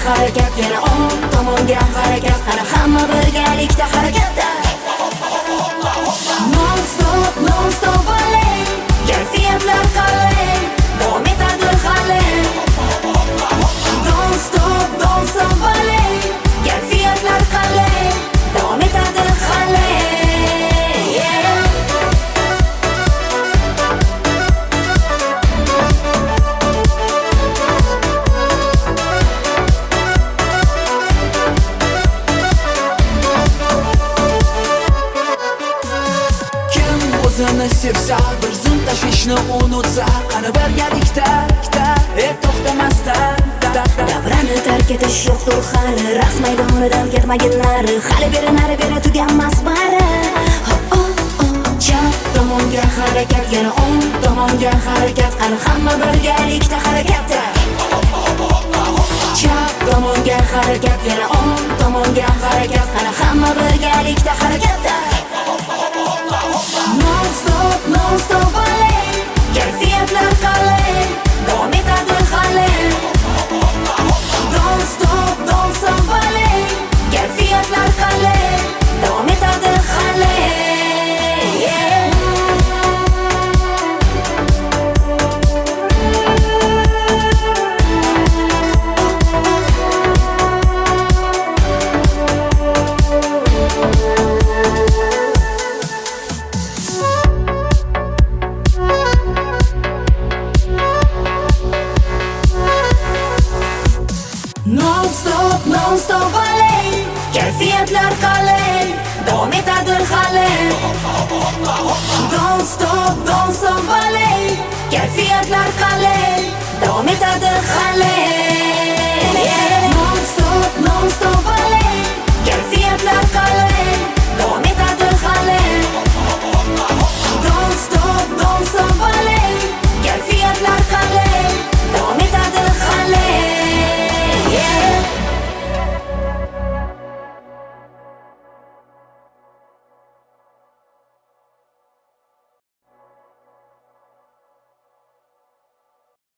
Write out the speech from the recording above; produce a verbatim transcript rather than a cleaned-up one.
harakat, yana o'ng tomonga harakat, qani hamma birgalikda harakatda. Non stop, non stop balay, kayfiyatlar qalay, davom etadi hali. Don't stop, don't stop balay, kayfiyatlar qalay, davom etadi hali. O'zini sevsa, bir zum tashvishni unutsa, qani birgalikda, ey to'xtamasdan Davrani tark etish yo'qdir hali, raqs maydonidan ketmagin nari, hali beri nari beri tuganmas bari. Chap tomonga harakat, yana o'ng tomonga harakat, qani hamma birgalikda harakatda. Chap tomonga harakat, yana o'ng tomonga harakat, qani hamma birgalikda harakatda. Non stop, non stop balay, kayfiyatlar qalay, davom etadi hali. Don't stop, don't stop balay, kayfiyatlar qalay, davom etadi hali. Non stop, non stop balay, kayfiyatlar qalay, davom etadi hali. Don't stop, don't stop balay, kayfiyatlar qalay, davom etadi hali.